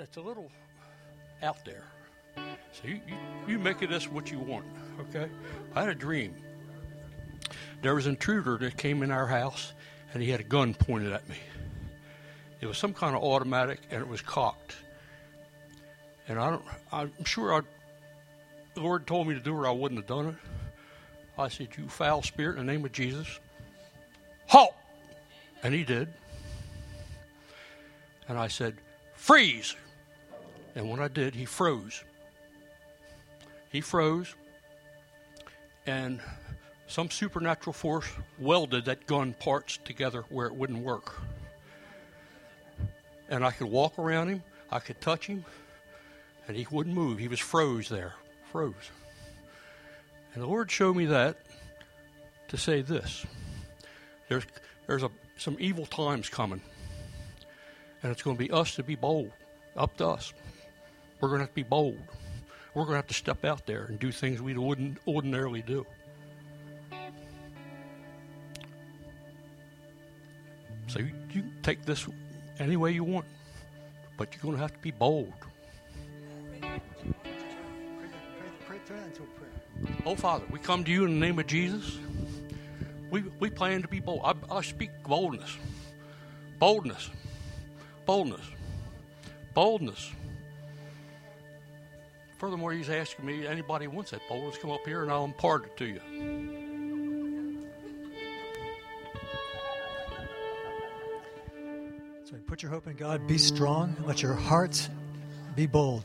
it's a little out there. So you make of this what you want, okay? I had a dream. There was an intruder that came in our house, and he had a gun pointed at me. It was some kind of automatic, and it was cocked. And I'm sure the Lord told me to do it, or I wouldn't have done it. I said, "You foul spirit, in the name of Jesus, halt!" And he did. And I said, "Freeze!" And when I did, he froze. He froze, and some supernatural force welded that gun parts together where it wouldn't work. And I could walk around him, I could touch him, and he wouldn't move. He was froze there, froze. And the Lord showed me that to say this. There's some evil times coming, and it's going to be us to be bold, up to us. We're going to have to be bold. We're going to have to step out there and do things we wouldn't ordinarily do. So you can take this any way you want, but you're going to have to be bold. Oh, Father, we come to you in the name of Jesus. We plan to be bold. I speak boldness. Boldness. Boldness. Boldness. Furthermore, he's asking me, anybody wants that boldness, come up here and I'll impart it to you. So put your hope in God, be strong, and let your hearts be bold.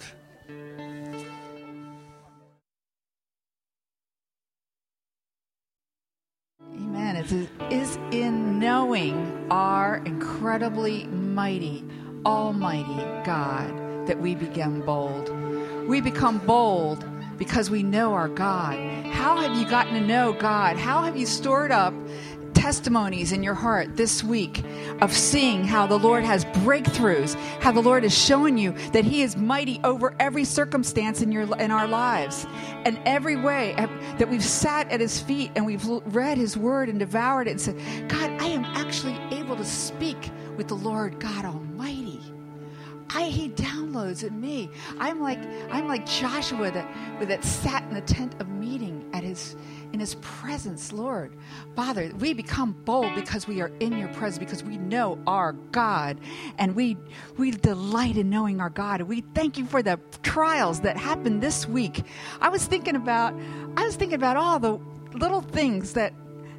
Amen. It is in knowing our incredibly mighty, almighty God that we become bold. We become bold because we know our God. How have you gotten to know God? How have you stored up testimonies in your heart this week of seeing how the Lord has breakthroughs, how the Lord is showing you that He is mighty over every circumstance in our lives, and every way that we've sat at His feet and we've read His Word and devoured it and said, God, I am actually able to speak with the Lord God Almighty. He downloads in me. I'm like Joshua that sat in the tent of meeting in his presence, Lord. Father, we become bold because we are in your presence, because we know our God, and we delight in knowing our God. And we thank you for the trials that happened this week. I was thinking about all the little things that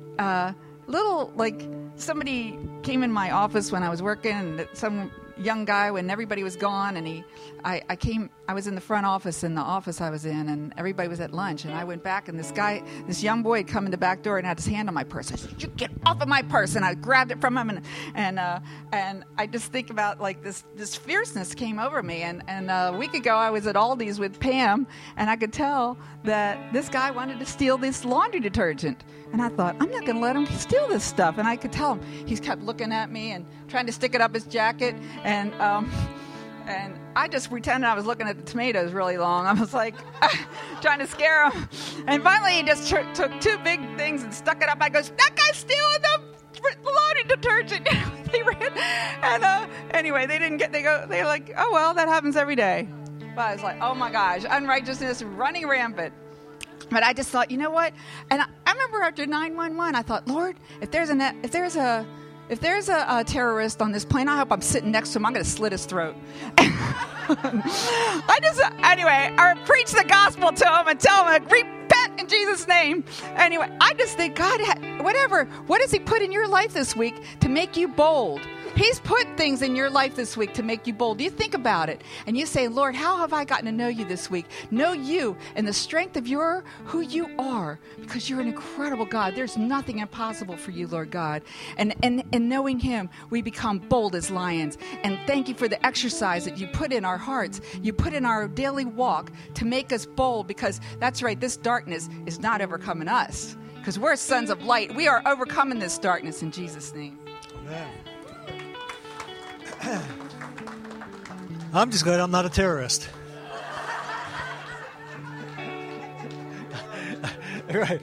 like somebody came in my office when I was working, and some young guy when everybody was gone, and I was in the front office in the office I was in, and everybody was at lunch, and I went back, and this young boy had come in the back door and had his hand on my purse. I said, "You get off of my purse!" And I grabbed it from him, and I just think about like this fierceness came over me, and a week ago I was at Aldi's with Pam, and I could tell that this guy wanted to steal this laundry detergent. And I thought, I'm not going to let him steal this stuff. And I could tell him. He's kept looking at me and trying to stick it up his jacket. And I just pretended I was looking at the tomatoes really long. I was like trying to scare him. And finally, he just took two big things and stuck it up. I goes, "That guy's stealing the laundry detergent." They ran. And anyway, they're like, "Oh, well, that happens every day." But I was like, oh, my gosh, unrighteousness running rampant. But I just thought, you know what? And I remember after 9/11, I thought, Lord, if there's a terrorist on this plane, I hope I'm sitting next to him. I'm going to slit his throat. I preach the gospel to him and tell him, repent in Jesus' name. Anyway, I just think, God, what has He put in your life this week to make you bold? He's put things in your life this week to make you bold. You think about it, and you say, Lord, how have I gotten to know you this week? Know you and the strength of who you are, because you're an incredible God. There's nothing impossible for you, Lord God. And knowing Him, we become bold as lions. And thank you for the exercise that you put in our hearts. You put in our daily walk to make us bold, because that's right, this darkness is not overcoming us, because we're sons of light. We are overcoming this darkness in Jesus' name. Amen. I'm just glad I'm not a terrorist. Right.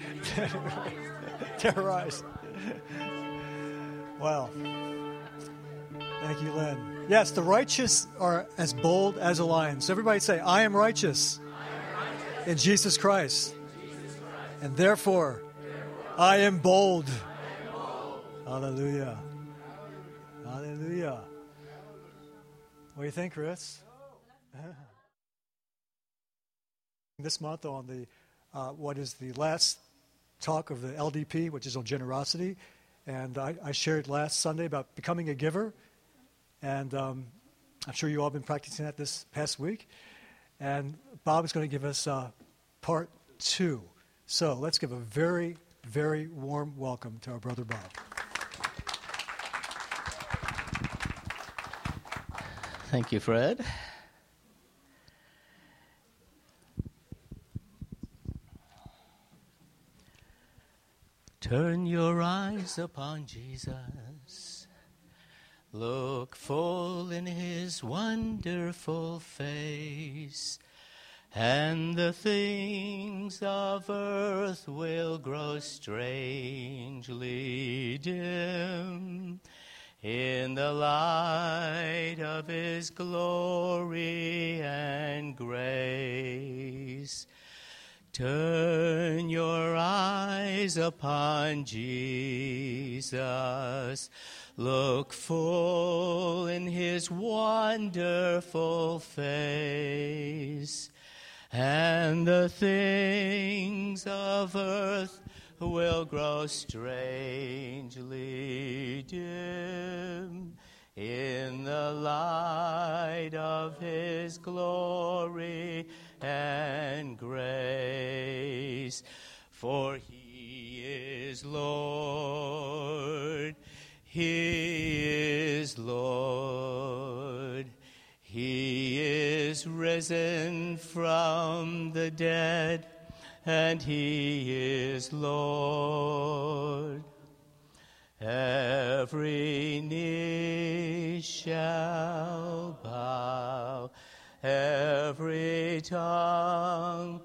Terrorized. Wow. Thank you, Len. Yes, the righteous are as bold as a lion. So everybody say, I am righteous, in Jesus Christ. And therefore, I am bold. Hallelujah. Hallelujah. What do you think, Chris? This month on the what is the last talk of the LDP, which is on generosity. And I shared last Sunday about becoming a giver. And I'm sure you all have been practicing that this past week. And Bob is going to give us part 2. So let's give a very, very warm welcome to our brother Bob. Thank you, Fred. Turn your eyes upon Jesus. Look full in his wonderful face, and the things of earth will grow strangely dim in the light of his glory and grace. Turn your eyes upon Jesus. Look full in his wonderful face, and the things of earth will grow strangely dim in the light of his glory and grace. For he is Lord. He is Lord. He is risen from the dead, and he is Lord. Every knee shall bow, every tongue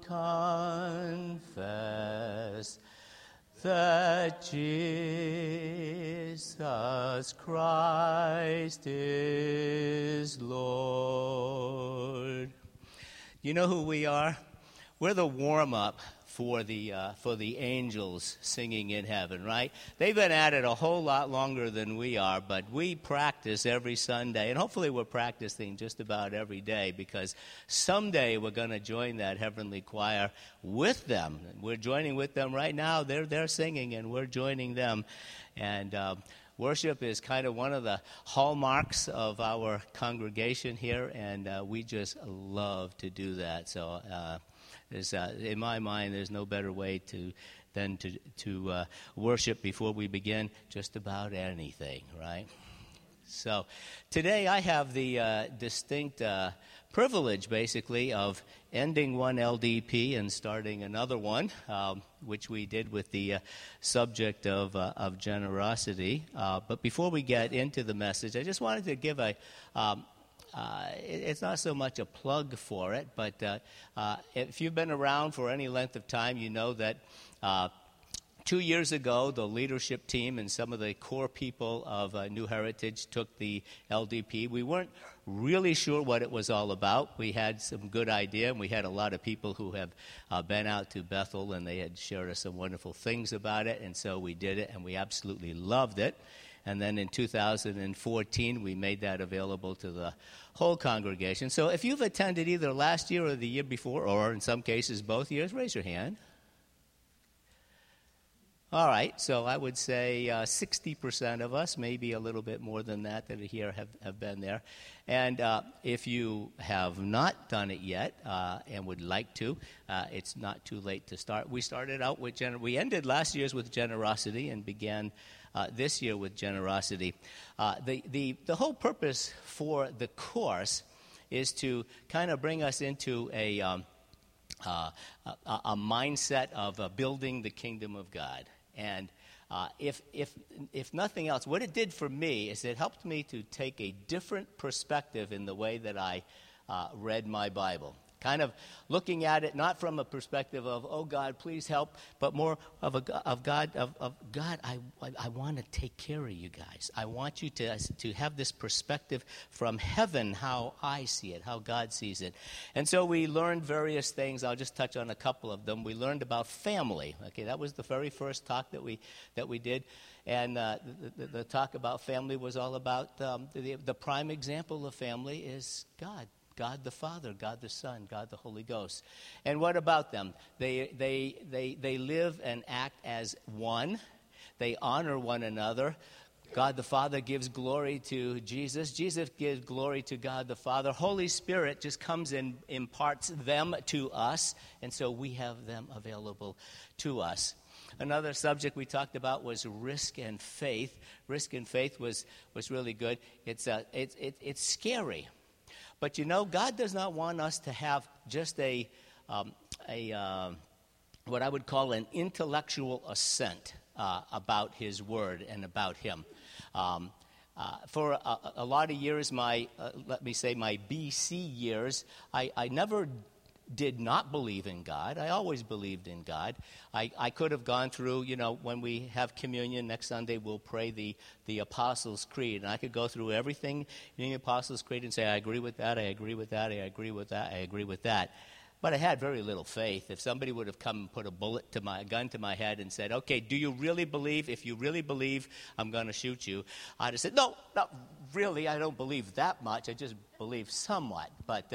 confess that Jesus Christ is Lord. You know who we are? We're the warm-up for the angels singing in heaven, right? They've been at it a whole lot longer than we are, but we practice every Sunday, and hopefully we're practicing just about every day, because someday we're going to join that heavenly choir with them. We're joining with them right now. They're singing, and we're joining them. And worship is kind of one of the hallmarks of our congregation here, and we just love to do that. So in my mind, there's no better way than to worship before we begin just about anything, right? So today I have the distinct privilege, basically, of ending one LDP and starting another one, which we did with the subject of generosity. But before we get into the message, I just wanted to give it's not so much a plug for it, but if you've been around for any length of time, you know that 2 years ago, the leadership team and some of the core people of New Heritage took the LDP. We weren't really sure what it was all about. We had some good idea, and we had a lot of people who have been out to Bethel, and they had shared us some wonderful things about it, and so we did it, and we absolutely loved it. And then in 2014, we made that available to the whole congregation. So if you've attended either last year or the year before, or in some cases both years, raise your hand. All right, so I would say 60% of us, maybe a little bit more than that are here, have been there. And if you have not done it yet and would like to, it's not too late to start. We started out with we ended last year's with generosity and began this year with generosity. The whole purpose for the course is to kind of bring us into a mindset of building the kingdom of God. And if nothing else, what it did for me is it helped me to take a different perspective in the way that I read my Bible. kind of looking at it not from a perspective of, oh, God, please help, but more of God, I want to take care of you guys. I want you to have this perspective from heaven, how I see it, how God sees it. And so we learned various things. I'll just touch on a couple of them. We learned about family. Okay, that was the very first talk that we did. And the talk about family was all about the prime example of family is God. God the Father, God the Son, God the Holy Ghost. And what about them? They live and act as one. They honor one another. God the Father gives glory to Jesus. Jesus gives glory to God the Father. Holy Spirit just comes and imparts them to us, and so we have them available to us. Another subject we talked about was risk and faith. Risk and faith was really good. It's scary. But you know, God does not want us to have just a what I would call an intellectual assent about His Word and about Him. For a lot of years, let me say my BC years, I never did not believe in God. I always believed in God. I could have gone through, when we have communion next Sunday, we'll pray the Apostles' Creed. And I could go through everything in the Apostles' Creed and say, I agree with that, I agree with that, I agree with that, I agree with that. But I had very little faith. If somebody would have come and put a gun to my head and said, okay, do you really believe? If you really believe, I'm going to shoot you. I'd have said, no, not really. I don't believe that much. I just believe somewhat. But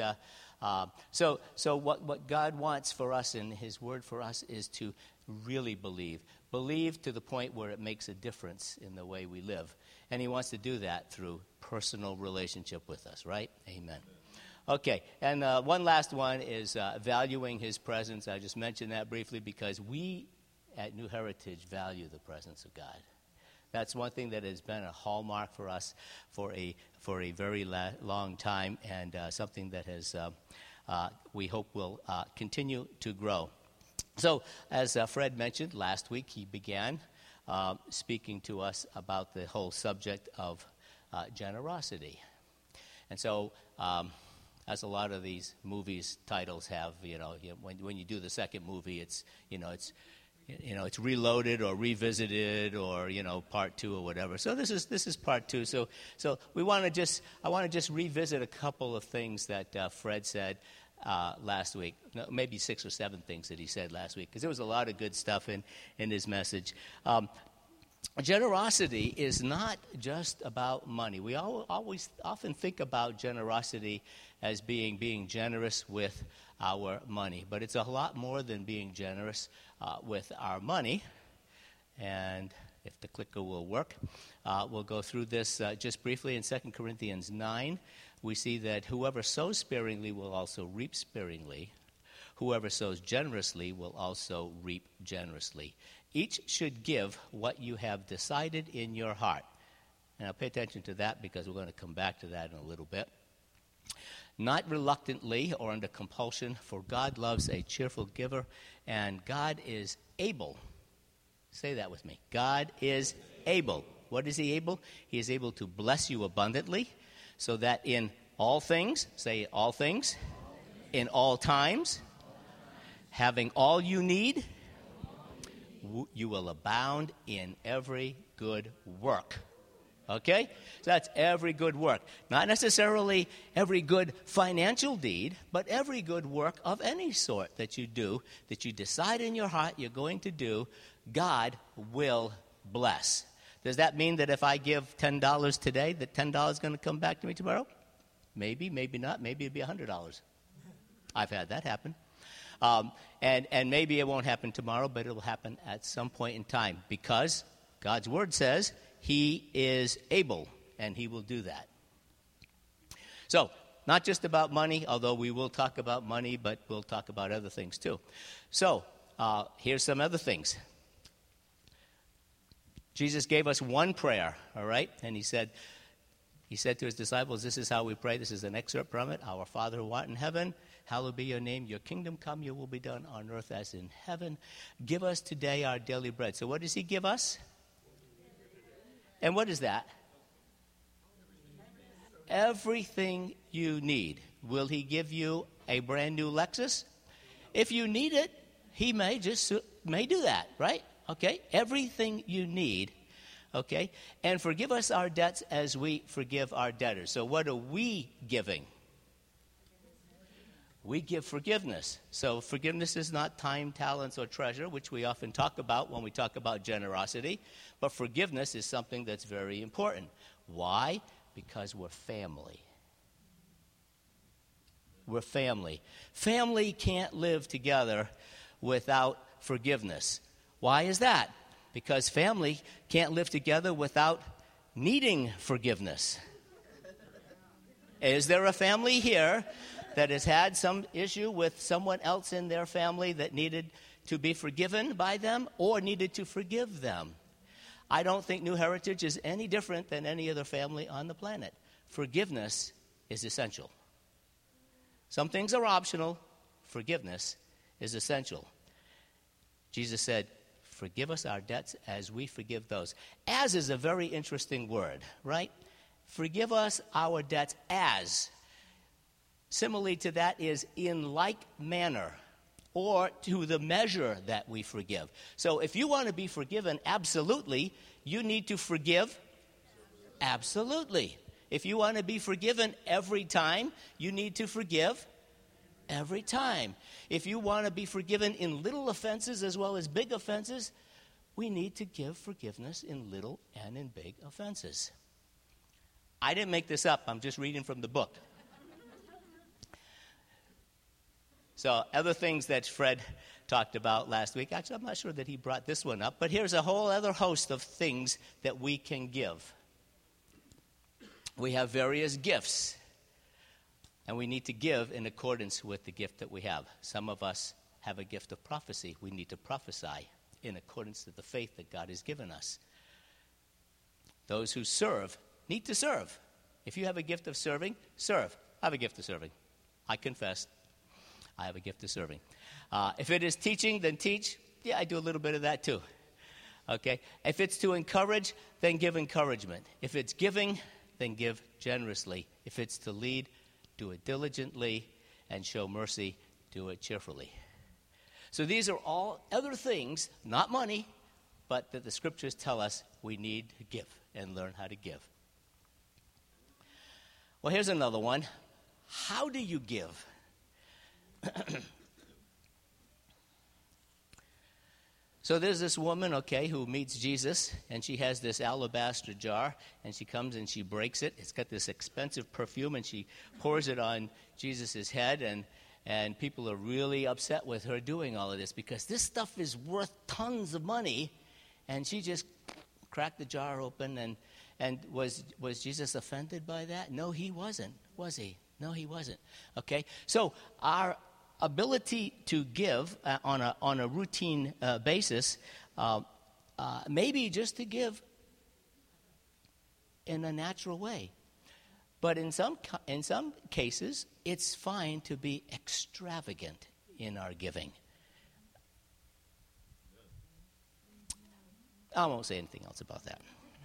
so what God wants for us in His Word for us is to really believe. Believe to the point where it makes a difference in the way we live. And He wants to do that through personal relationship with us, right? Amen. Okay, and one last one is valuing His presence. I just mentioned that briefly because we at New Heritage value the presence of God. That's one thing that has been a hallmark for us for a very long time, and something that has we hope will continue to grow. So, as Fred mentioned last week, he began speaking to us about the whole subject of generosity, and so. As a lot of these movies titles have, when you do the second movie, it's reloaded or revisited or part 2 or whatever. So this is part 2. So I want to just revisit a couple of things that Fred said last week. No, maybe 6 or 7 things that he said last week, because there was a lot of good stuff in his message. Generosity is not just about money. We often think about generosity as being generous with our money. But it's a lot more than being generous with our money. And if the clicker will work, we'll go through this just briefly. In 2 Corinthians 9, we see that whoever sows sparingly will also reap sparingly. Whoever sows generously will also reap generously. Each should give what you have decided in your heart. Now pay attention to that, because we're going to come back to that in a little bit. Not reluctantly or under compulsion, for God loves a cheerful giver, and God is able. Say that with me. God is able. What is He able? He is able to bless you abundantly, so that in all things, say all things, in all times, having all you need, you will abound in every good work. Okay? So that's every good work. Not necessarily every good financial deed, but every good work of any sort that you do, that you decide in your heart you're going to do, God will bless. Does that mean that if I give $10 today, that $10 is going to come back to me tomorrow? Maybe, maybe not. Maybe it'll be $100. I've had that happen. And maybe it won't happen tomorrow, but it will happen at some point in time, because God's Word says He is able, and He will do that. So, not just about money, although we will talk about money, but we'll talk about other things too. So, here's some other things. Jesus gave us one prayer, all right? And He said to His disciples, this is how we pray. This is an excerpt from it. Our Father who art in heaven, hallowed be your name. Your kingdom come, your will be done on earth as in heaven. Give us today our daily bread. So what does He give us? And what is that? Everything you need. Will He give you a brand new Lexus? If you need it, he may do that, right? Okay? Everything you need, okay? And forgive us our debts as we forgive our debtors. So what are we giving? We give forgiveness. So forgiveness is not time, talents, or treasure, which we often talk about when we talk about generosity. But forgiveness is something that's very important. Why? Because we're family. We're family. Family can't live together without forgiveness. Why is that? Because family can't live together without needing forgiveness. Is there a family here that has had some issue with someone else in their family that needed to be forgiven by them or needed to forgive them? I don't think New Heritage is any different than any other family on the planet. Forgiveness is essential. Some things are optional. Forgiveness is essential. Jesus said, forgive us our debts as we forgive those. As is a very interesting word, right? Forgive us our debts as. Simile to that is in like manner or to the measure that we forgive. So if you want to be forgiven absolutely, you need to forgive absolutely. If you want to be forgiven every time, you need to forgive every time. If you want to be forgiven in little offenses as well as big offenses, we need to give forgiveness in little and in big offenses. I didn't make this up. I'm just reading from the book. So other things that Fred talked about last week, actually I'm not sure that he brought this one up, but here's a whole other host of things that we can give. We have various gifts, and we need to give in accordance with the gift that we have. Some of us have a gift of prophecy. We need to prophesy in accordance to the faith that God has given us. Those who serve need to serve. If you have a gift of serving, serve. I have a gift of serving. I confess, I have a gift of serving. If it is teaching, then teach. Yeah, I do a little bit of that too. Okay? If it's to encourage, then give encouragement. If it's giving, then give generously. If it's to lead, do it diligently, and show mercy, do it cheerfully. So these are all other things, not money, but that the scriptures tell us we need to give and learn how to give. Well, here's another one. How do you give? So there's this woman, okay, who meets Jesus, and she has this alabaster jar, and she comes and she breaks it. It's got this expensive perfume, and she pours it on Jesus' head, and people are really upset with her doing all of this because this stuff is worth tons of money, and she just cracked the jar open, and was Jesus offended by that? No, he wasn't, was he? No, he wasn't. Okay, so our ability to give on a routine basis, maybe just to give in a natural way. But in some cases, it's fine to be extravagant in our giving. I won't say anything else about that.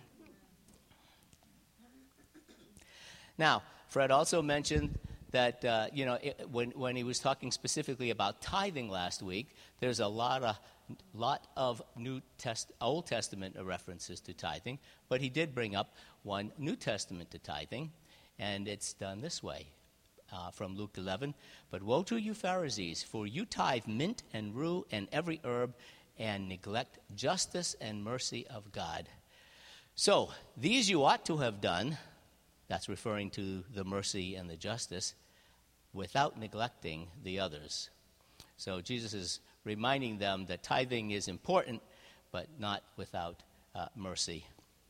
Now, Fred also mentioned that, when he was talking specifically about tithing last week, there's a lot of Old Testament references to tithing, but he did bring up one New Testament to tithing, and it's done this way from Luke 11. But woe to you Pharisees, for you tithe mint and rue and every herb, and neglect justice and mercy of God. So these you ought to have done, that's referring to the mercy and the justice, without neglecting the others. So Jesus is reminding them that tithing is important, but not without mercy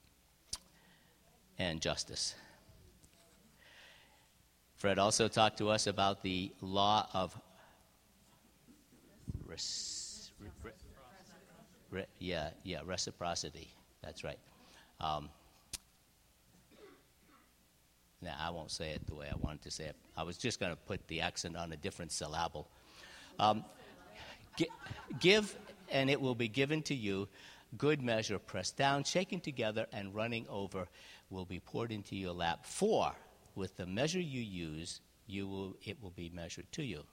and justice. Fred also talked to us about the law of reciprocity. That's right. Now, I won't say it the way I wanted to say it. I was just going to put the accent on a different syllable. Give, and it will be given to you. Good measure, pressed down, shaken together, and running over will be poured into your lap. For with the measure you use, it will be measured to you.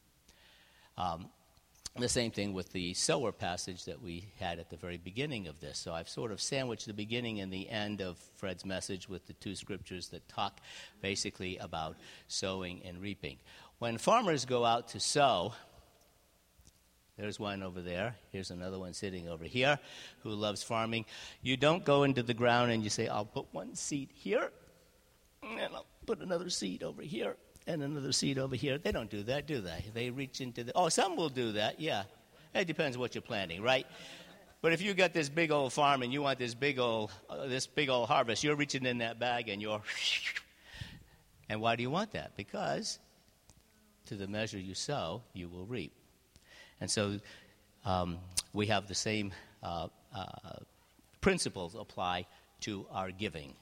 The same thing with the sower passage that we had at the very beginning of this. So I've sort of sandwiched the beginning and the end of Fred's message with the two scriptures that talk basically about sowing and reaping. When farmers go out to sow, there's one over there. Here's another one sitting over here who loves farming. You don't go into the ground and you say, I'll put one seed here, and I'll put another seed over here, and another seed over here. They don't do that, do they? They reach into the... Oh, some will do that, yeah. It depends what you're planting, right? But if you got this big old farm and you want this big old harvest, you're reaching in that bag and you're... And why do you want that? Because to the measure you sow, you will reap. And so we have the same principles apply to our giving.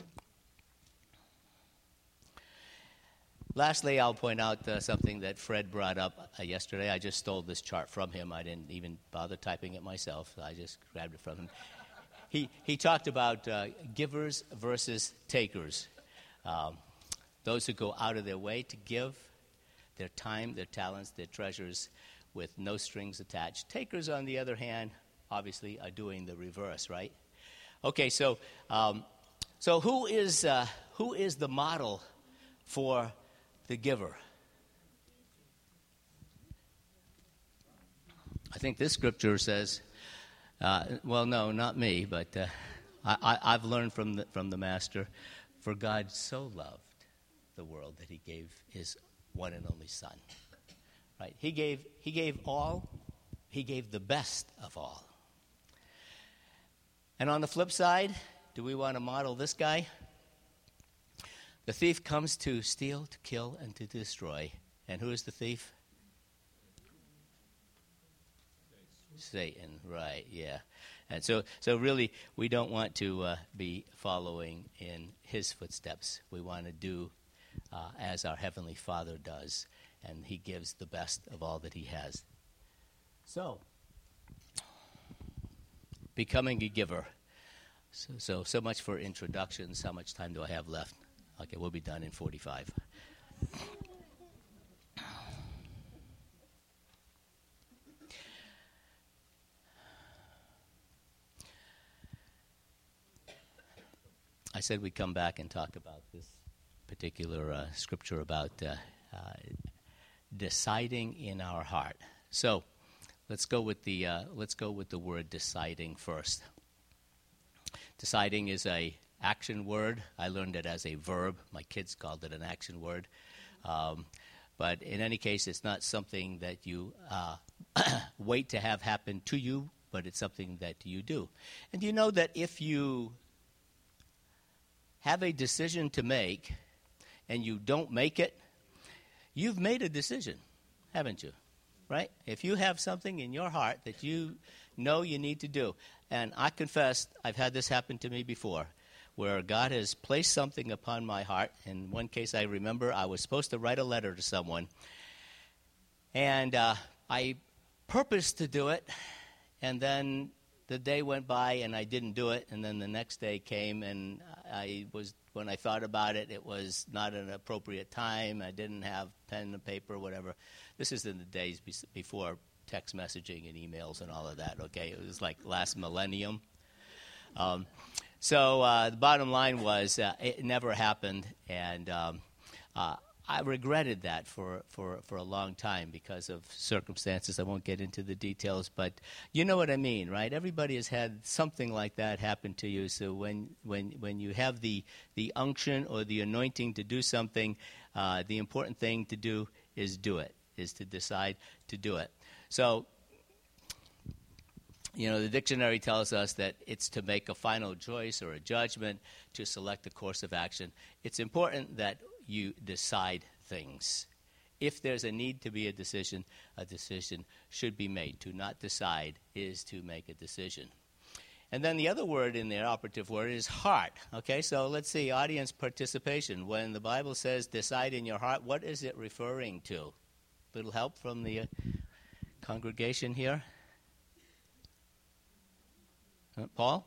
Lastly, I'll point out something that Fred brought up yesterday. I just stole this chart from him. I didn't even bother typing it myself. I just grabbed it from him. He talked about givers versus takers. Those who go out of their way to give their time, their talents, their treasures with no strings attached. Takers, on the other hand, obviously are doing the reverse, right? Okay, so who is the model for the giver? I think this scripture says, well, no, not me, but I've learned from the Master, for God so loved the world that he gave his one and only Son. Right? He gave all. He gave the best of all. And on the flip side, do we want to model this guy? The thief comes to steal, to kill, and to destroy. And who is the thief? Satan, right, yeah. And so really, we don't want to be following in his footsteps. We want to do as our Heavenly Father does, and he gives the best of all that he has. So, becoming a giver. So much for introductions. How much time do I have left? Okay, we'll be done in 45. I said we'd come back and talk about this particular scripture about deciding in our heart. So let's go with the word deciding first. Deciding is a action word. I learned it as a verb. My kids called it an action word. But in any case, it's not something that you wait to have happen to you, but it's something that you do. And you know that if you have a decision to make and you don't make it, you've made a decision, haven't you? Right? If you have something in your heart that you know you need to do, and I confess I've had this happen to me before, where God has placed something upon my heart. In one case, I remember I was supposed to write a letter to someone, and I purposed to do it, and then the day went by and I didn't do it, and then the next day came, and when I thought about it, it was not an appropriate time. I didn't have pen and paper, whatever. This is in the days before text messaging and emails and all of that, okay? It was like last millennium. So the bottom line was it never happened, and I regretted that for a long time because of circumstances. I won't get into the details, but you know what I mean, right? Everybody has had something like that happen to you. So when you have the unction or the anointing to do something, the important thing to do is to decide to do it. So, you know, the dictionary tells us that it's to make a final choice or a judgment, to select a course of action. It's important that you decide things. If there's a need to be a decision should be made. To not decide is to make a decision. And then the other word in there, operative word, is heart. Okay, so let's see, audience participation. When the Bible says decide in your heart, what is it referring to? Little help from the congregation here? Paul?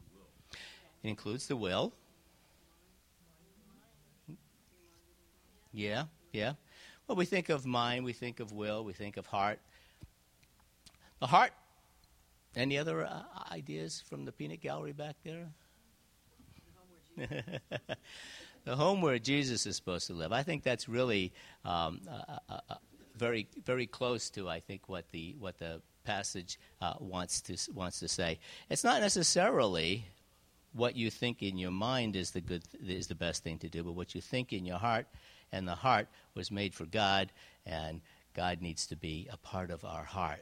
It includes the will. Yeah, yeah. Well, we think of mind, we think of will, we think of heart. The heart. Any other ideas from the peanut gallery back there? The home where Jesus is supposed to live. I think that's really very, very close to, I think, what the passage wants to say. It's not necessarily what you think in your mind is the best thing to do, but what you think in your heart, and the heart was made for God, and God needs to be a part of our heart.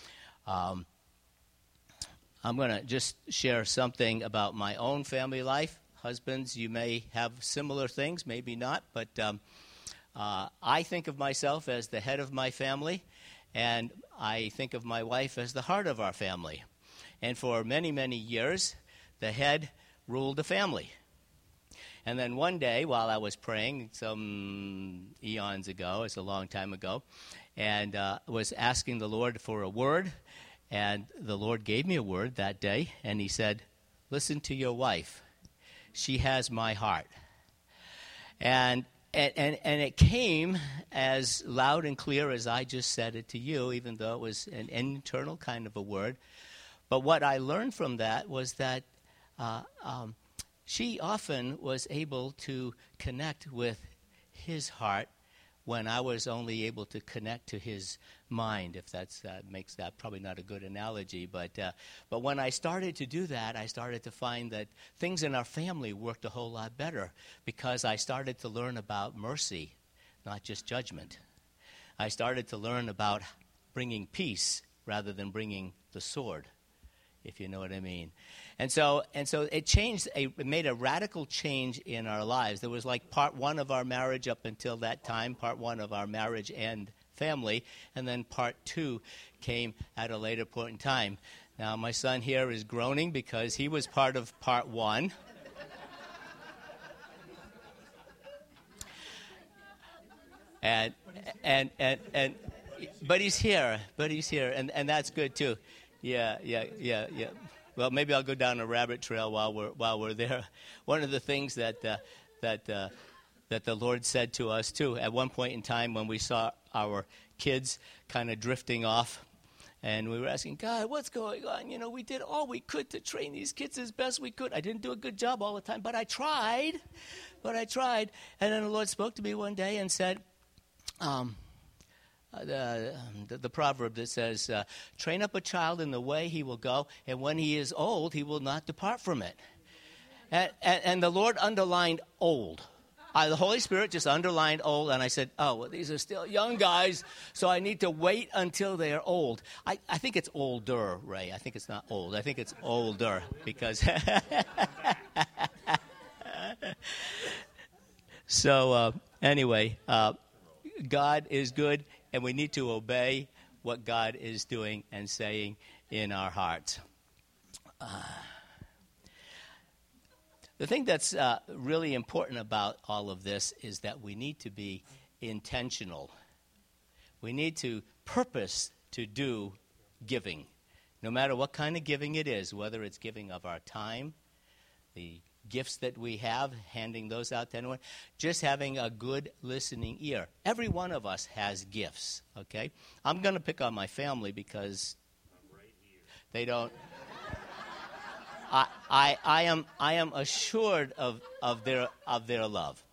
I'm going to just share something about my own family life. Husbands, you may have similar things, maybe not, but I think of myself as the head of my family, and I think of my wife as the heart of our family. And for many, many years, the head ruled the family. And then one day, while I was praying, some eons ago, it's a long time ago, and was asking the Lord for a word, and the Lord gave me a word that day, and he said, listen to your wife. She has my heart. And it came as loud and clear as I just said it to you, even though it was an internal kind of a word. But what I learned from that was that she often was able to connect with his heart when I was only able to connect to his mind, if that makes that probably not a good analogy. But when I started to do that, I started to find that things in our family worked a whole lot better because I started to learn about mercy, not just judgment. I started to learn about bringing peace rather than bringing the sword, if you know what I mean. And so it changed. It made a radical change in our lives. There was like part one of our marriage up until that time, part one of our marriage and family, and then part two came at a later point in time. Now, my son here is groaning because he was part of part one. But he's here, and that's good too. Yeah. Well, maybe I'll go down a rabbit trail while we're there. One of the things that the Lord said to us too, at one point in time when we saw our kids kind of drifting off, and we were asking God, what's going on? You know, we did all we could to train these kids as best we could. I didn't do a good job all the time, but I tried. And then the Lord spoke to me one day and said, the proverb that says, train up a child in the way he will go, and when he is old, he will not depart from it. And the Lord underlined old. The Holy Spirit just underlined old, and I said, oh, well, these are still young guys, so I need to wait until they are old. I think it's older, Ray. I think it's not old. I think it's older, because... So, anyway, God is good, and we need to obey what God is doing and saying in our hearts. The thing that's really important about all of this is that we need to be intentional. We need to purpose to do giving, no matter what kind of giving it is, whether it's giving of our time, the gifts that we have, handing those out to anyone, just having a good listening ear. Every one of us has gifts, okay? I'm going to pick on my family because they don't... I am assured of their love.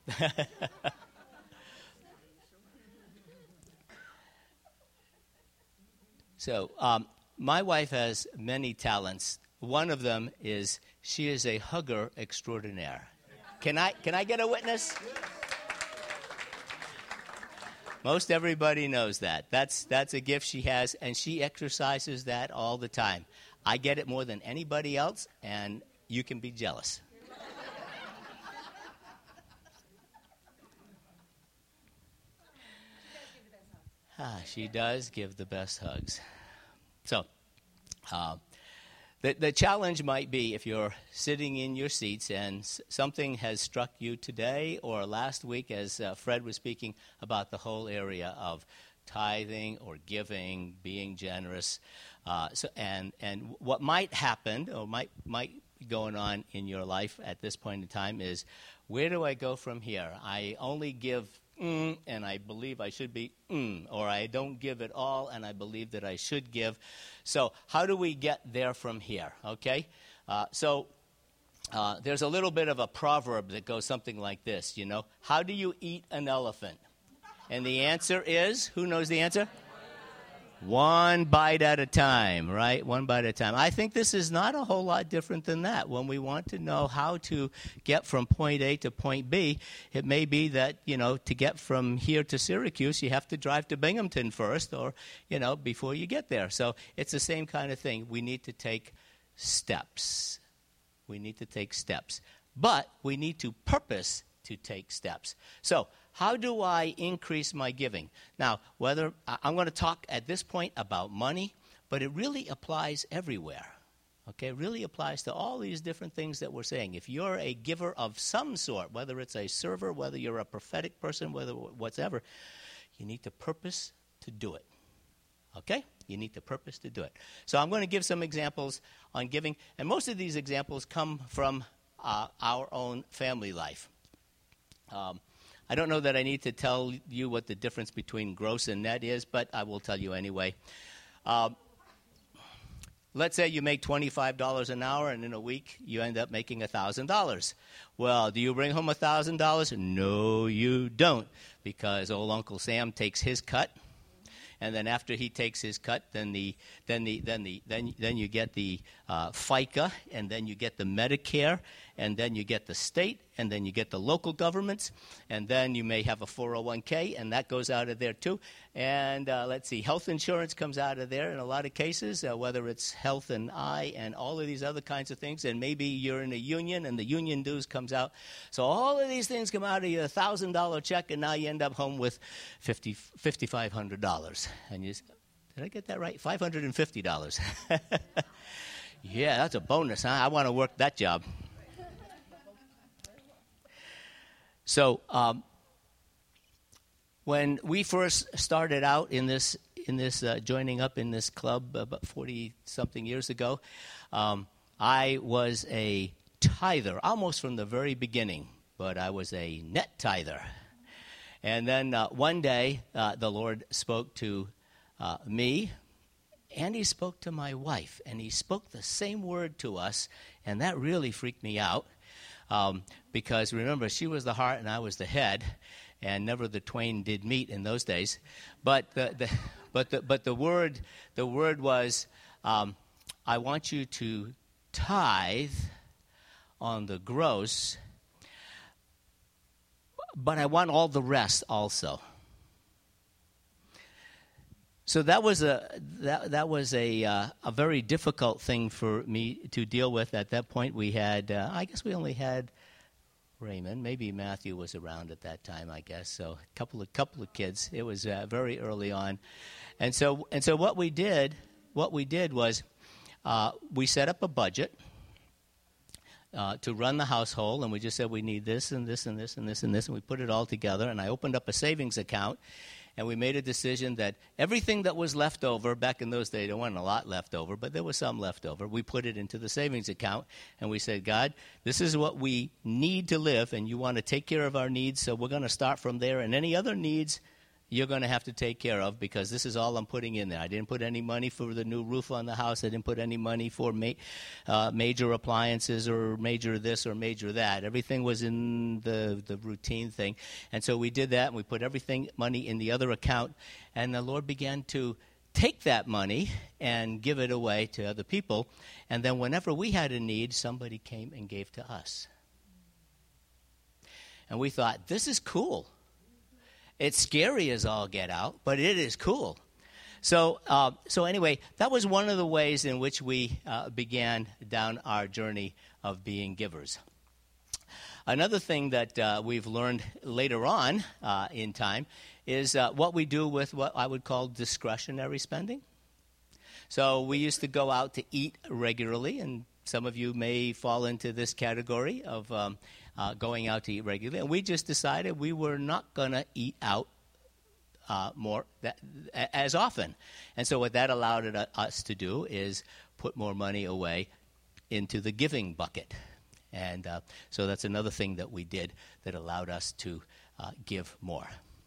So my wife has many talents. One of them is she is a hugger extraordinaire. Can I get a witness? Most everybody knows that. That's a gift she has, and she exercises that all the time. I get it more than anybody else, and you can be jealous. She does give the best hugs. So, the challenge might be if you're sitting in your seats and something has struck you today or last week as Fred was speaking about the whole area of tithing or giving, being generous. And what might happen or might be going on in your life at this point in time is, where do I go from here? I only give and I believe I should be or I don't give at all, and I believe that I should give. So how do we get there from here, okay? There's a little bit of a proverb that goes something like this, How do you eat an elephant? And the answer is, who knows the answer? One bite at a time, right? One bite at a time. I think this is not a whole lot different than that. When we want to know how to get from point A to point B, it may be that, to get from here to Syracuse, you have to drive to Binghamton first or, before you get there. So it's the same kind of thing. We need to take steps. We need to take steps. But we need to purpose to take steps. So how do I increase my giving? Now, I'm going to talk at this point about money, but it really applies everywhere. Okay, it really applies to all these different things that we're saying. If you're a giver of some sort, whether it's a server, whether you're a prophetic person, whether whatever, you need to purpose to do it. Okay? You need to purpose to do it. So I'm going to give some examples on giving, and most of these examples come from our own family life. I don't know that I need to tell you what the difference between gross and net is, but I will tell you anyway. Let's say you make $25 an hour, and in a week you end up making $1,000. Well, do you bring home $1,000? No, you don't, because old Uncle Sam takes his cut. And then after he takes his cut, then you get the FICA, and then you get the Medicare, and then you get the state, and then you get the local governments, and then you may have a 401k, and that goes out of there too. And let's see, health insurance comes out of there in a lot of cases, whether it's health and eye and all of these other kinds of things. And maybe you're in a union, and the union dues comes out. So all of these things come out of your $1,000 check, and now you end up home with $5,500. And you, did I get that right? $550. Yeah, that's a bonus, huh? I want to work that job. So when we first started out in this joining up in this club about 40-something years ago, I was a tither almost from the very beginning, but I was a net tither. And then one day the Lord spoke to me, and he spoke to my wife, and he spoke the same word to us, and that really freaked me out. Because remember, she was the heart and I was the head, and never the twain did meet in those days. But the word was, I want you to tithe on the gross, but I want all the rest also. So that was a very difficult thing for me to deal with. At that point, we had I guess we only had Raymond. Maybe Matthew was around at that time. I guess so. A couple of kids. It was very early on, and so what we did was we set up a budget to run the household, and we just said we need this and this and this and this and this, and we put it all together. And I opened up a savings account. And we made a decision that everything that was left over, back in those days, there wasn't a lot left over, but there was some left over. We put it into the savings account, and we said, God, this is what we need to live, and you want to take care of our needs, so we're going to start from there. And any other needs you're going to have to take care of, because this is all I'm putting in there. I didn't put any money for the new roof on the house. I didn't put any money for major appliances or major this or major that. Everything was in the routine thing. And so we did that, and we put money in the other account, and the Lord began to take that money and give it away to other people. And then whenever we had a need, somebody came and gave to us. And we thought, this is cool. It's scary as all get out, but it is cool. So anyway, that was one of the ways in which we began down our journey of being givers. Another thing that we've learned later on in time is what we do with what I would call discretionary spending. So we used to go out to eat regularly, and some of you may fall into this category of going out to eat regularly. And we just decided we were not going to eat out as often. And so what that allowed us to do is put more money away into the giving bucket. And so that's another thing that we did that allowed us to give more.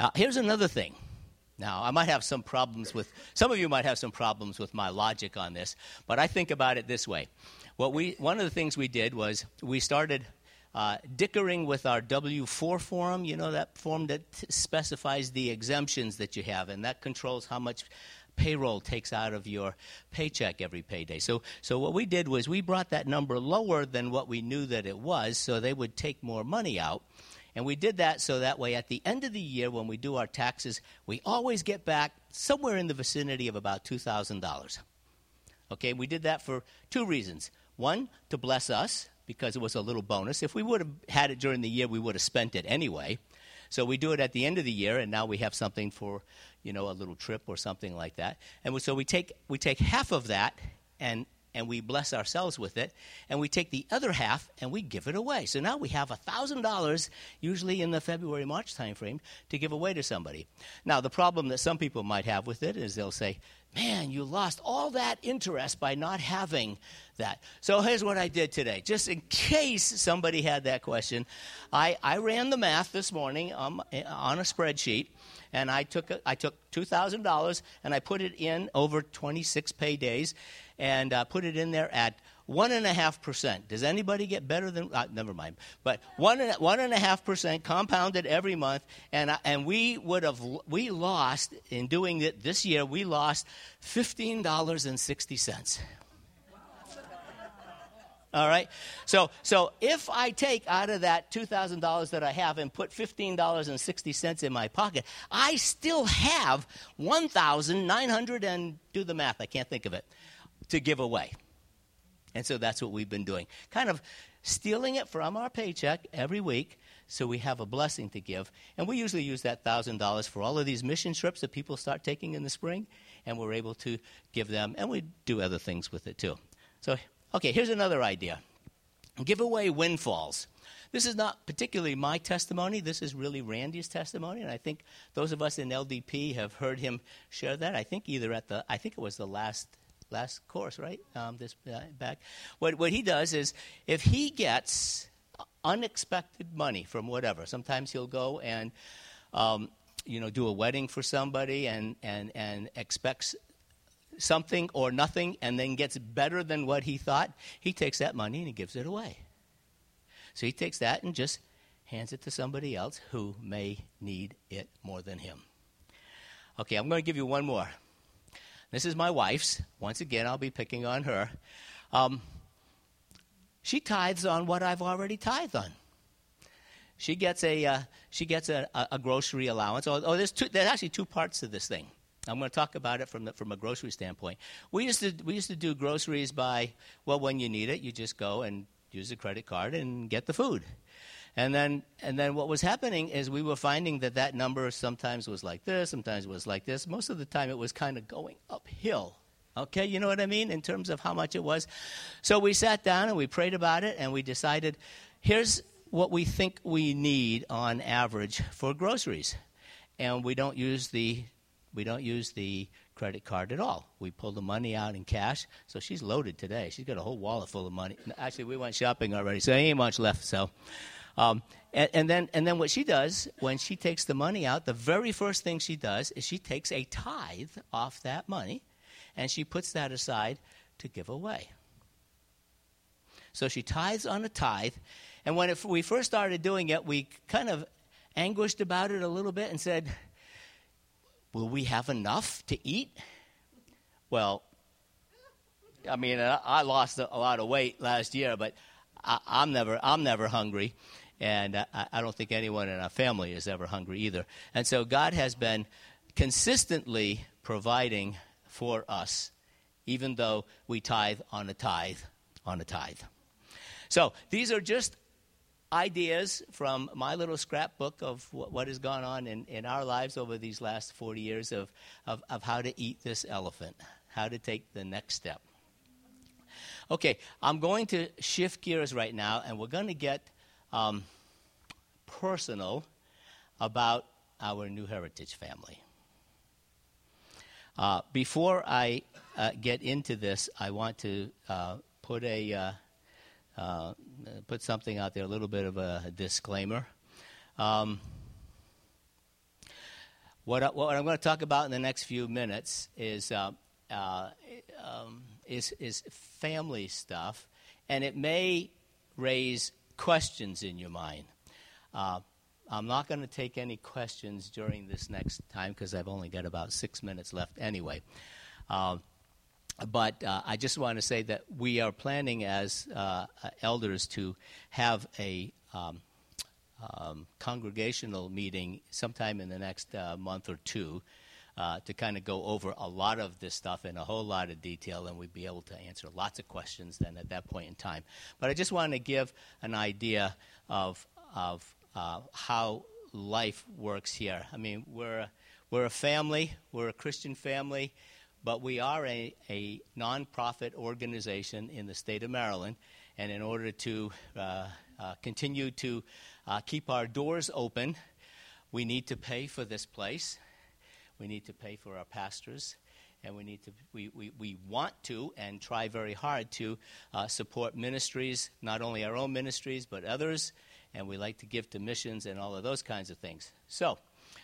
Here's another thing. Now, I might have some problems with, some of you might have some problems with my logic on this, but I think about it this way. One of the things we did was we started dickering with our W-4 form, you know, that form that specifies the exemptions that you have, and that controls how much payroll takes out of your paycheck every payday. So what we did was we brought that number lower than what we knew that it was, so they would take more money out. And we did that so that way at the end of the year when we do our taxes, we always get back somewhere in the vicinity of about $2,000. Okay, we did that for two reasons. One, to bless us, because it was a little bonus. If we would have had it during the year, we would have spent it anyway. So we do it at the end of the year, and now we have something for, you know, a little trip or something like that. And so we take half of that and we bless ourselves with it, and we take the other half and we give it away. So now we have $1,000, usually in the February, March time frame, to give away to somebody. Now, the problem that some people might have with it is they'll say, man, you lost all that interest by not having that. So here's what I did today. Just in case somebody had that question, I ran the math this morning on a spreadsheet, and I took $2,000 and I put it in over 26 pay days, and put it in there at 1.5%. Does anybody get better than? Never mind. But 1.5% compounded every month, and we lost in doing it this year. We lost $15.60. All right. So if I take out of that $2,000 that I have and put $15.60 in my pocket, I still have $1,900 and do the math. I can't think of it. To give away. And so that's what we've been doing. Kind of stealing it from our paycheck every week so we have a blessing to give. And we usually use that $1,000 for all of these mission trips that people start taking in the spring, and we're able to give them, and we do other things with it too. So, okay, here's another idea. Give away windfalls. This is not particularly my testimony. This is really Randy's testimony, and I think those of us in LDP have heard him share that. I think it was the last course, right? Back. What he does is, if he gets unexpected money from whatever, sometimes he'll go and do a wedding for somebody and expects something or nothing, and then gets better than what he thought. He takes that money and he gives it away. So he takes that and just hands it to somebody else who may need it more than him. Okay, I'm going to give you one more. This is my wife's. Once again, I'll be picking on her. She tithes on what I've already tithed on. She gets a grocery allowance. There's actually two parts to this thing. I'm going to talk about it from a grocery standpoint. We used to do groceries by, well, when you need it, you just go and use a credit card and get the food. And then what was happening is we were finding that number sometimes was like this, sometimes was like this. Most of the time it was kind of going uphill. Okay, you know what I mean, in terms of how much it was. So we sat down and we prayed about it, and we decided, here's what we think we need on average for groceries. And we don't use the credit card at all. We pull the money out in cash. So she's loaded today. She's got a whole wallet full of money. Actually, we went shopping already, so there ain't much left. So. And then what she does when she takes the money out, the very first thing she does is she takes a tithe off that money, and she puts that aside to give away. So she tithes on a tithe, and when we first started doing it, we kind of anguished about it a little bit and said, will we have enough to eat? Well, I mean, I lost a lot of weight last year, but I'm never hungry. And I don't think anyone in our family is ever hungry either. And so God has been consistently providing for us, even though we tithe on a tithe on a tithe. So these are just ideas from my little scrapbook of what has gone on in our lives over these last 40 years of how to eat this elephant, how to take the next step. Okay, I'm going to shift gears right now, and we're going to get personal about our New Heritage family. Before I get into this, I want to put something out there, a little bit of a disclaimer. What I'm going to talk about in the next few minutes is family stuff, and it may raise questions in your mind. I'm not going to take any questions during this next time because I've only got about 6 minutes left anyway. But I just want to say that we are planning as elders to have a congregational meeting sometime in the next month or two to kind of go over a lot of this stuff in a whole lot of detail, and we'd be able to answer lots of questions then at that point in time. But I just want to give an idea of how life works here. I mean, we're a family, we're a Christian family, but we are a nonprofit organization in the state of Maryland, and in order to continue to keep our doors open, we need to pay for this place. We need to pay for our pastors, and we want to and try very hard to support ministries, not only our own ministries but others, and we like to give to missions and all of those kinds of things. So,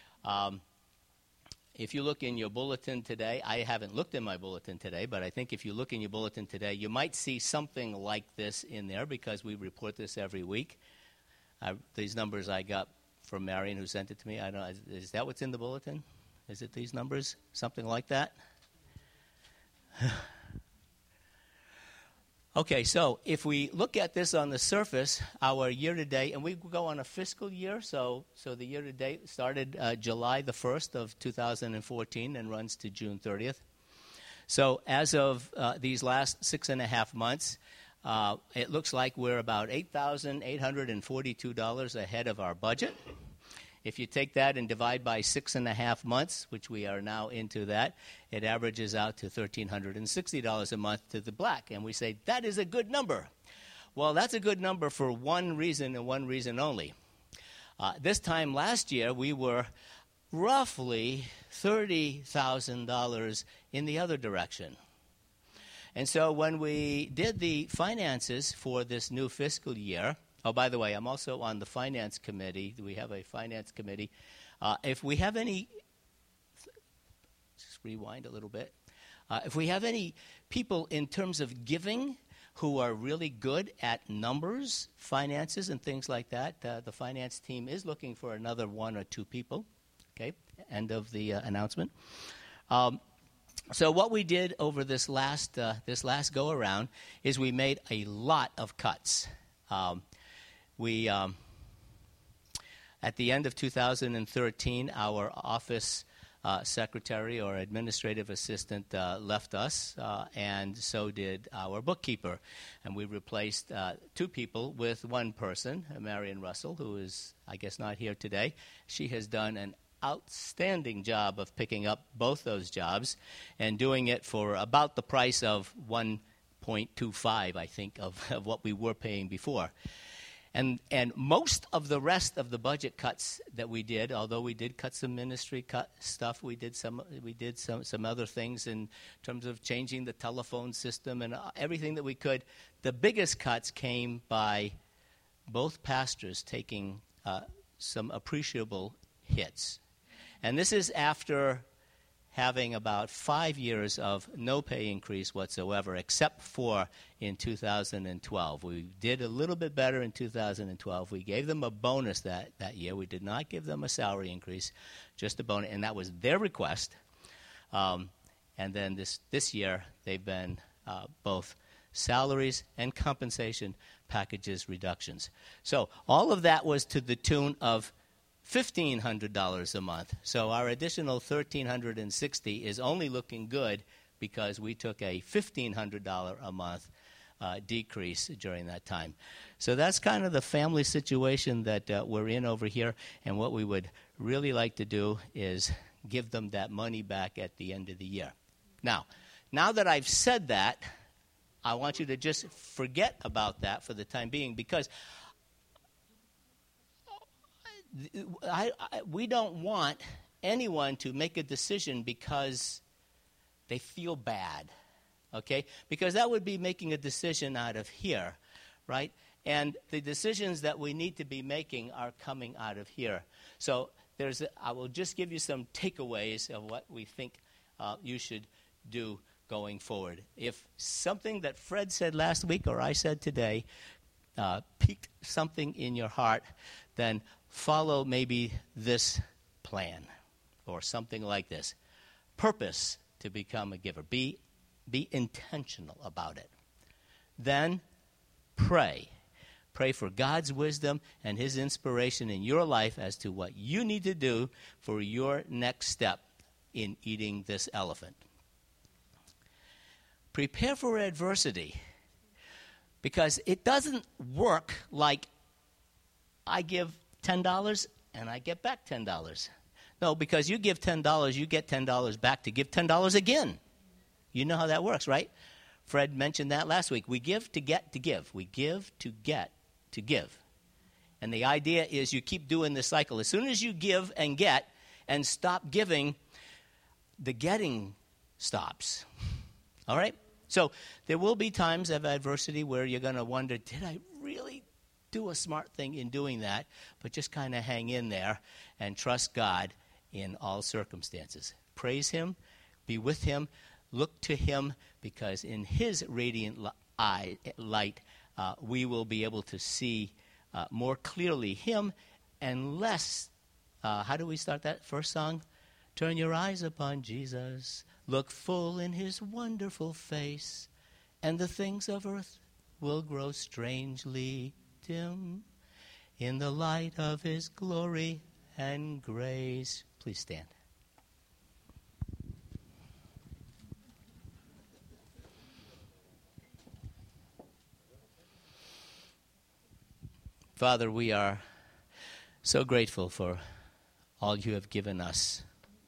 if you look in your bulletin today, I haven't looked in my bulletin today, but I think if you look in your bulletin today, you might see something like this in there because we report this every week. These numbers I got from Marion, who sent it to me. I don't know, is that what's in the bulletin? Is it these numbers? Something like that? Okay, so if we look at this on the surface, our year-to-date, and we go on a fiscal year, so the year-to-date started July the 1st of 2014 and runs to June 30th. So as of these last 6.5 months, it looks like we're about $8,842 ahead of our budget. If you take that and divide by 6.5 months, which we are now into that, it averages out to $1,360 a month to the black. And we say, that is a good number. Well, that's a good number for one reason and one reason only. This time last year, we were roughly $30,000 in the other direction. And so when we did the finances for this new fiscal year, oh, by the way, I'm also on the finance committee. We have a finance committee. If we have any, just rewind a little bit. If we have any people in terms of giving who are really good at numbers, finances, and things like that, the finance team is looking for another 1 or 2 people. Okay, end of the announcement. So what we did over this last go around is we made a lot of cuts. We, at the end of 2013, our office secretary or administrative assistant left us, and so did our bookkeeper. And we replaced 2 people with 1 person, Marion Russell, who is, I guess, not here today. She has done an outstanding job of picking up both those jobs and doing it for about the price of 1.25, I think, of what we were paying before. And most of the rest of the budget cuts that we did, although we did cut some ministry stuff, we did some other things in terms of changing the telephone system and everything that we could. The biggest cuts came by both pastors taking some appreciable hits. And this is after having about 5 years of no pay increase whatsoever, except for in 2012. We did a little bit better in 2012. We gave them a bonus that year. We did not give them a salary increase, just a bonus, and that was their request. And then this year, they've been both salaries and compensation packages reductions. So all of that was to the tune of $1,500 a month. So our additional $1,360 is only looking good because we took a $1,500 a month decrease during that time. So that's kind of the family situation that we're in over here. And what we would really like to do is give them that money back at the end of the year. Now that I've said that, I want you to just forget about that for the time being, because we don't want anyone to make a decision because they feel bad, okay? Because that would be making a decision out of here, right? And the decisions that we need to be making are coming out of here. So I will just give you some takeaways of what we think you should do going forward. If something that Fred said last week or I said today piqued something in your heart, then follow maybe this plan or something like this. Purpose to become a giver. Be intentional about it. Then pray. Pray for God's wisdom and his inspiration in your life as to what you need to do for your next step in eating this elephant. Prepare for adversity, because it doesn't work like I give $10 and I get back $10. No, because you give $10, you get $10 back to give $10 again. You know how that works, right? Fred mentioned that last week. We give to get to give. We give to get to give. And the idea is you keep doing this cycle. As soon as you give and get and stop giving, the getting stops. All right? So there will be times of adversity where you're going to wonder, did I really do a smart thing in doing that? But just kind of hang in there and trust God in all circumstances. Praise him, be with him, look to him, because in his radiant light, we will be able to see more clearly him and less. How do we start that first song? Turn your eyes upon Jesus, look full in his wonderful face, and the things of earth will grow strangely dim in the light of his glory and grace. Please stand. Father, we are so grateful for all you have given us.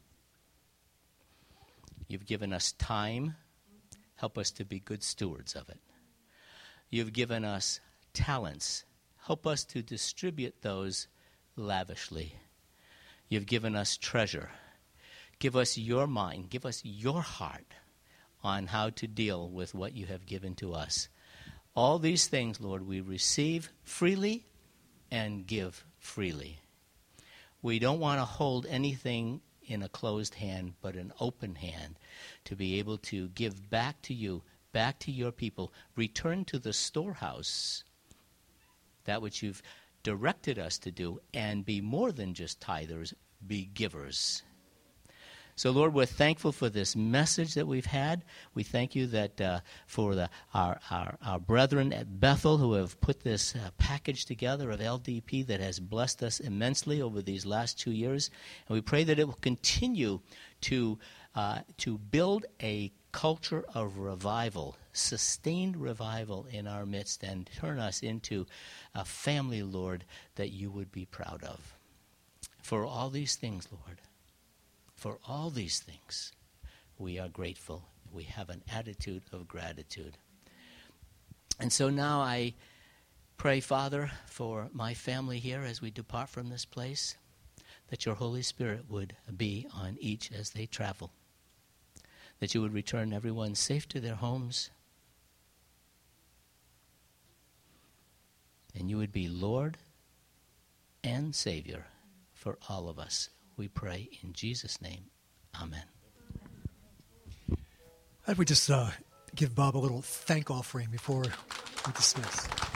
You've given us time. Help us to be good stewards of it. You've given us talents. Help us to distribute those lavishly. You've given us treasure. Give us your mind. Give us your heart on how to deal with what you have given to us. All these things, Lord, we receive freely and give freely. We don't want to hold anything in a closed hand, but an open hand, to be able to give back to you, back to your people, return to the storehouse, that which you've directed us to do, and be more than just tithers, be givers. So, Lord, we're thankful for this message that we've had. We thank you that for our brethren at Bethel who have put this package together of LDP that has blessed us immensely over these last 2 years. And we pray that it will continue to build a culture of revival, sustained revival in our midst, and turn us into a family, Lord, that you would be proud of. For all these things, Lord, for all these things, we are grateful. We have an attitude of gratitude. And so now I pray, Father, for my family here as we depart from this place, that your Holy Spirit would be on each as they travel, that you would return everyone safe to their homes, and you would be Lord and Savior for all of us. We pray in Jesus' name. Amen. How do we just give Bob a little thank offering before we dismiss?